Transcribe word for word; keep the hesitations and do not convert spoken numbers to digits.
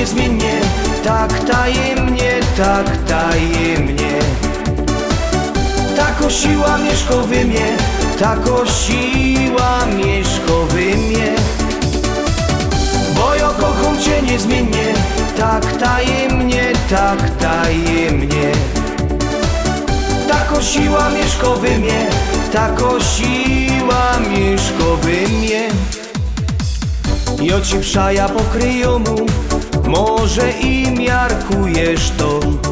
niezmiennie, tak tajemnie, tak tajemnie. Tako siła mieszko we mnie, tako siła mieszko we mnie. Bo ja kocham Cię niezmiennie, tak tajemnie, tak tajemnie. Tako siła mieszko we mnie, tako siła mieszko we mnie. Jo Ci pszaja pokryjomu, może i miarkujesz to.